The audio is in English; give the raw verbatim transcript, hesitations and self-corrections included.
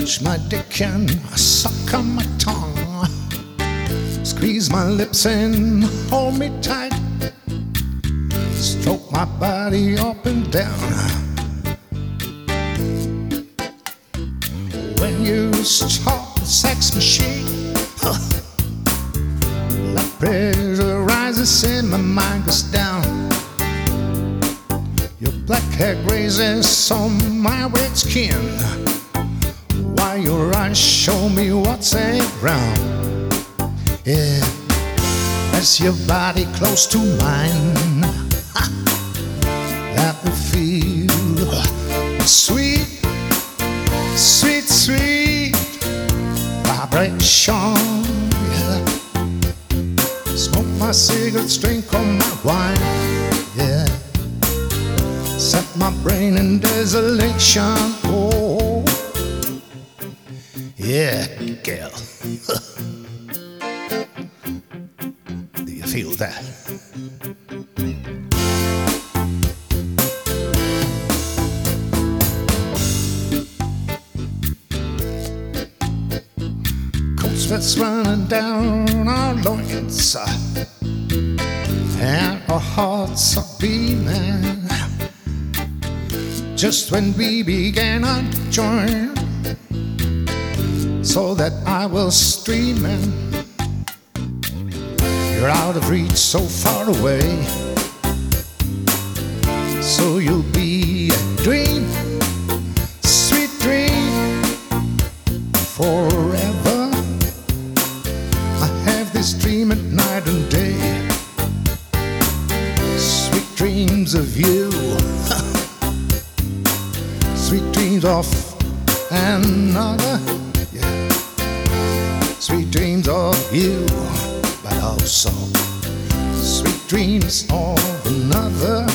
touch my dick and suck on my tongue. Squeeze my lips and hold me tight. Stroke my body up and down. When you start the sex machine, huh, blood pressure rises and my mind goes down. Your black hair grazes on my wet skin, while your eyes show me what's around. Yeah, press your body close to mine. Ha. Let me feel the sweet, sweet, sweet vibration. Yeah. Smoke my cigarettes, drink on my wine. Yeah, set my brain in desolation. Oh, yeah, girl. Do you feel that? Cold sweats running down our loins, and our hearts are beaming. Just when we began our journey, so that I was streaming. You're out of reach, so far away, so you'll be a dream, sweet dream, forever. I have this dream at night and day, sweet dreams of you, sweet dreams of another. Sweet dreams of you, but also sweet dreams of another.